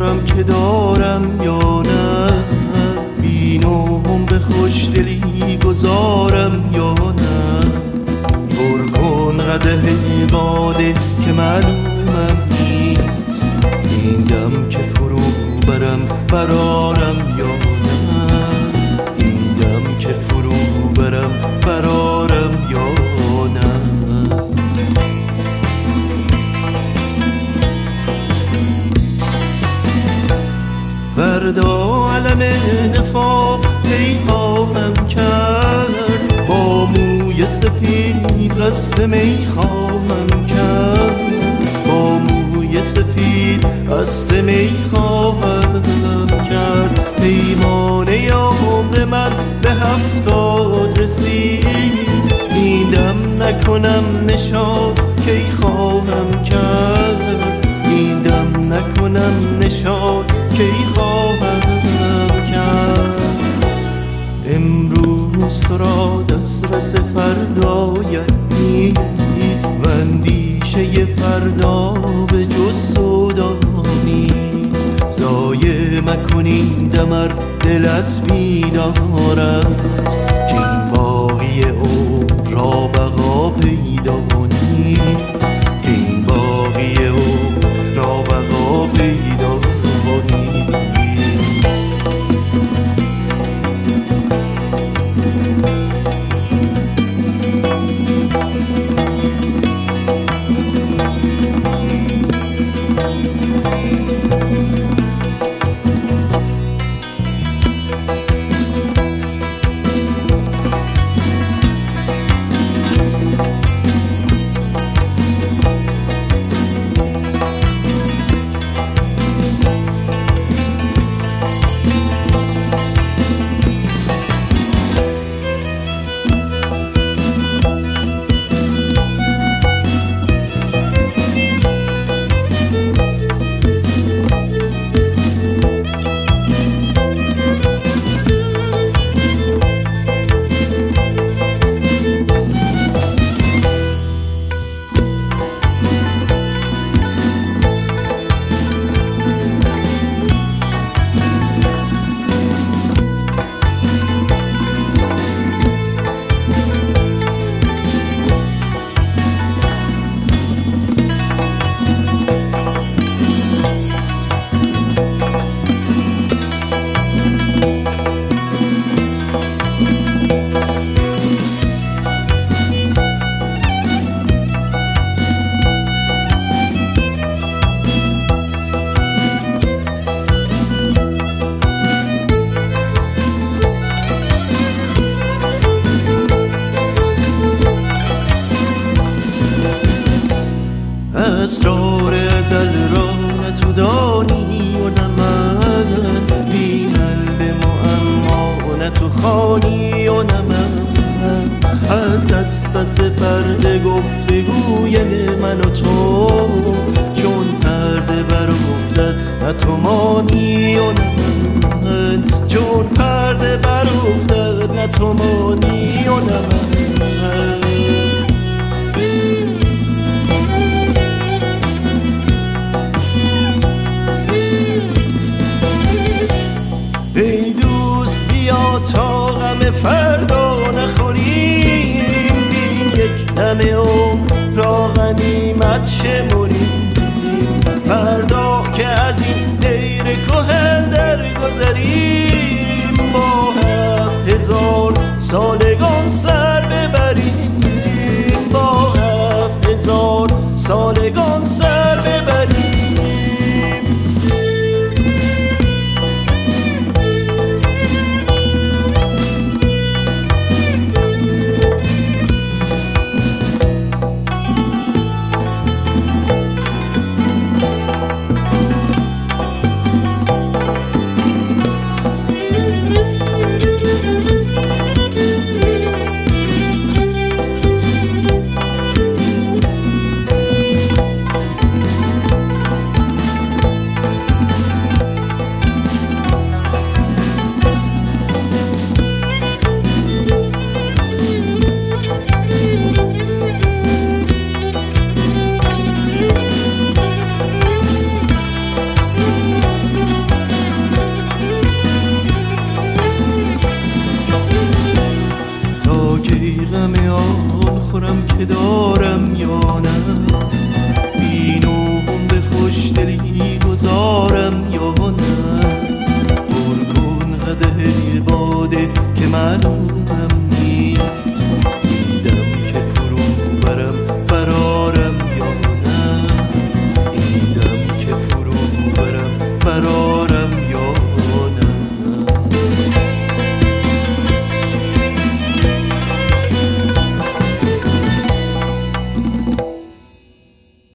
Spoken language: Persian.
دارم که دارم یا نه، بینوم به خوشدلی گذارم یا نه. پر کن قدح باده که معلومم نیست، این دم که فرو برم برارم یا نه، این دم که فرو برم برارم یا نه. فردا علم نفاق پیغامم کرد، با موی سفید قصد می خواهم کرد، با موی سفید قصد می خواهم کرد. پیمانه عمر من به 70 رسید، میدم نکنم نشاد کی خواهم کرد، میدم نکنم نشاد کی خواهم کرد. امروز تو را دسترس فردایت نیست، و اندیشه فردا به جز سودا نیست. ضایع مکنی دمر دلت بیدار است، که این باقی عمر را بقا پیدا نیست، که این باقی عمر را بقا پیدا نیست. اسرار ازل را نه تو دانی و نه من، بی حل معما نه تو خوانی و نه من. از دست پس پرده گفتگوی من و تو، چون پرده برافتد نه تو مانی و نه من، چون پرده برافتد نه تو مانی و نه من. ای دوست بیا تا غم فردا نخوریم، بین یک دم عمر را غنیمت شمریم. فردا که از این دیر کهن درگذریم، با 7000 سالگان سر ببریم، با 7000 سالگان سر ببریم. باشم یا نه، اینو به خوشدلی گذارم یا نه. پر کن قدح باده که معلومم